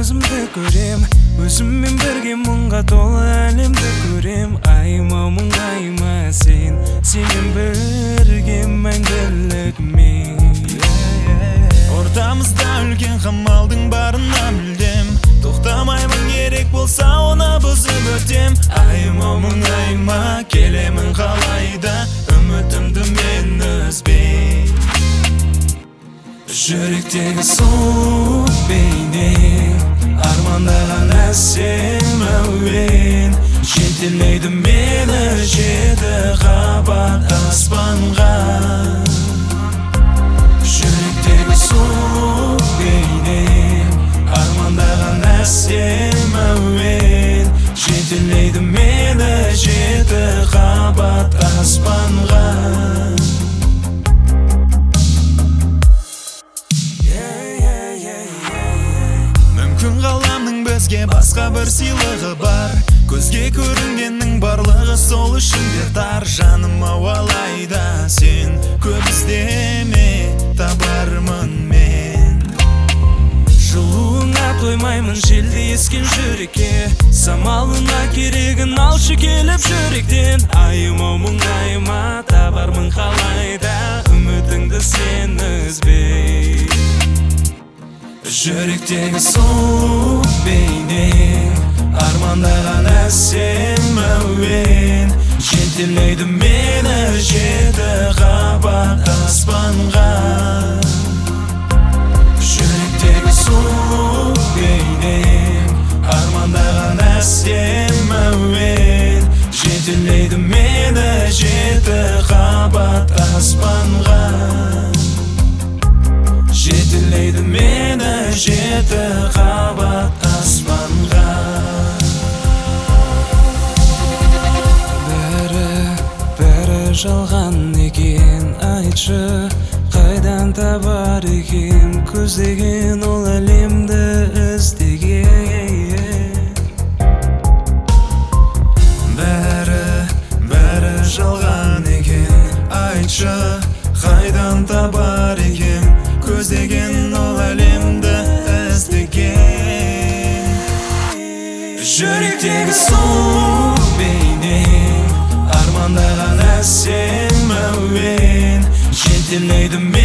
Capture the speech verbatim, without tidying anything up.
өзімді көрем, өзіммен бірге мұңға толы әлемді көрем. Айма мұңайма сен, сенен бірге мәңгілік мен. Ортамызда үлкен қамалдың барына мүлдем, тоқтамаймын, керек болса оны бұзып өтем. Айма мұңайма, келемін қалайда, үмітімді мен үзбей. Жүректегі суық бейне, армандаған әсем әуен, жетелейді мені жеті қабат аспанға. Жүректегі суық бейне, армандаған әсем әуен, жетелейді мені жеті қабат аспанға. Мүмкін ғаламның бізге басқа бір сыйлығы бар, көзге көрінгеннің барлығы сол үшін де тар. Жаным ауалайда сен көп іздеме, табармын мен. Жылуыңа тоймаймын, желді ескен жүрекке, самалына керегін алшы келіп жүректен. Айма мұңайма, табармын қалайда, үмітіңді сен үзбей. Жүректегі суық бейне, армандаған әсем әуен, жетелейді мені жеті қабат аспанға. Жүректегі суық бейне, армандаған әсем әуен, жетелейді мені жеті қабат аспанға. Жетелейді мені жеті қабат аспанға. Бәрі, бәрі жалған екен, айтшы, қайдан табар екем, көздеген ол әлемді іздеген. Бәрі, бәрі жалған екен, айтшы, қайдан табар екем, көздеген ол әлемді іздеген. Жүректегі суық бейне, армандаған әсем әуен, жетелейді